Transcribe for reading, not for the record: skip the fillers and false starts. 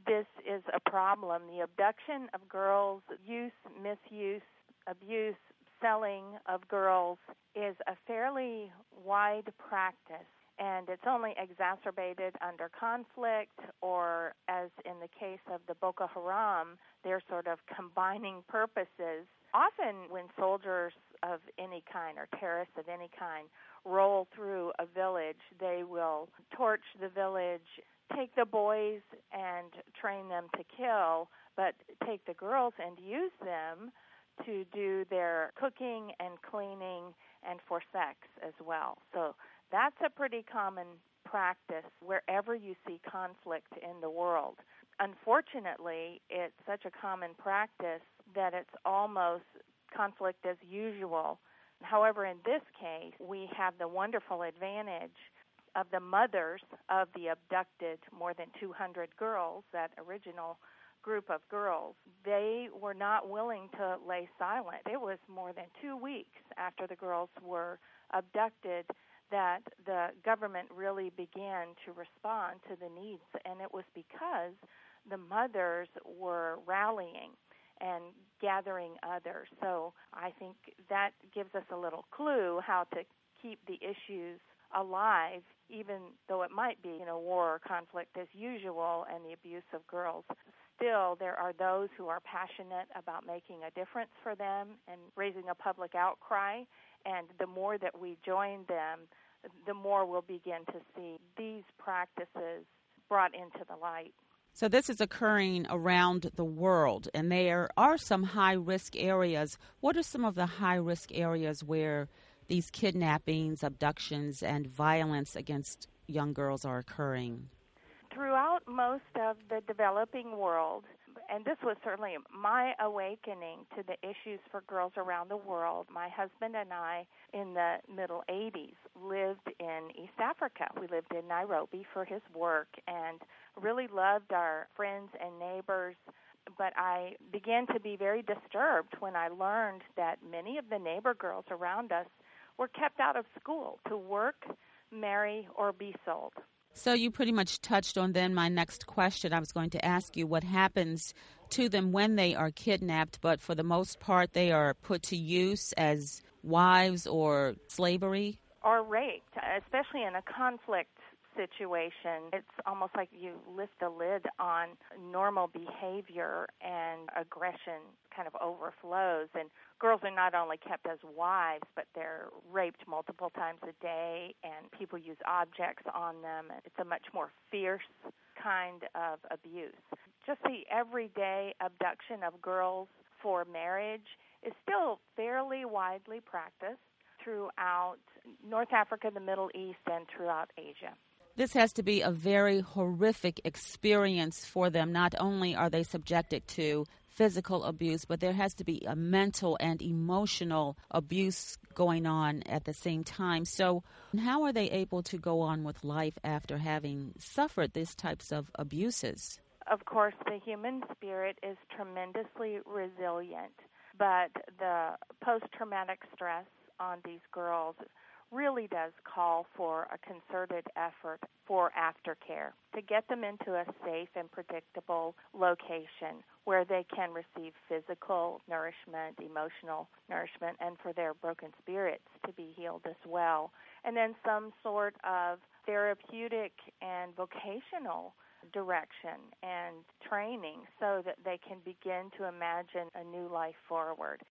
this is a problem. The abduction of girls, use, misuse, abuse, selling of girls is a fairly wide practice, and it's only exacerbated under conflict or, as in the case of the Boko Haram, they're sort of combining purposes. Often when soldiers of any kind or terrorists of any kind roll through a village, they will torch the village, take the boys and train them to kill, but take the girls and use them to do their cooking and cleaning and for sex as well. So that's a pretty common practice wherever you see conflict in the world. Unfortunately, it's such a common practice that it's almost conflict as usual. However, in this case, we have the wonderful advantage of the mothers of the abducted more than 200 girls, that original group of girls. They were not willing to lay silent. It was more than 2 weeks after the girls were abducted that the government really began to respond to the needs, and it was because the mothers were rallying and gathering others. So I think that gives us a little clue how to keep the issues alive, even though it might be, war or conflict as usual and the abuse of girls. Still, there are those who are passionate about making a difference for them and raising a public outcry, and the more that we join them, the more we'll begin to see these practices brought into the light. So this is occurring around the world, and there are some high-risk areas. What are some of the high-risk areas where these kidnappings, abductions, and violence against young girls are occurring? Throughout most of the developing world, and this was certainly my awakening to the issues for girls around the world. My husband and I, in the middle 80s, lived in East Africa. We lived in Nairobi for his work and really loved our friends and neighbors. But I began to be very disturbed when I learned that many of the neighbor girls around us were kept out of school to work, marry, or be sold. So you pretty much touched on then my next question. I was going to ask you what happens to them when they are kidnapped, but for the most part they are put to use as wives or slavery? Or raped, especially in a conflict situation. It's almost like you lift the lid on normal behavior and aggression kind of overflows. And girls are not only kept as wives, but they're raped multiple times a day, and people use objects on them. It's a much more fierce kind of abuse. Just the everyday abduction of girls for marriage is still fairly widely practiced throughout North Africa, the Middle East, and throughout Asia. This has to be a very horrific experience for them. Not only are they subjected to physical abuse, but there has to be a mental and emotional abuse going on at the same time. So how are they able to go on with life after having suffered these types of abuses? Of course, the human spirit is tremendously resilient, but the post-traumatic stress on these girls really does call for a concerted effort for aftercare to get them into a safe and predictable location where they can receive physical nourishment, emotional nourishment, and for their broken spirits to be healed as well. And then some sort of therapeutic and vocational direction and training so that they can begin to imagine a new life forward.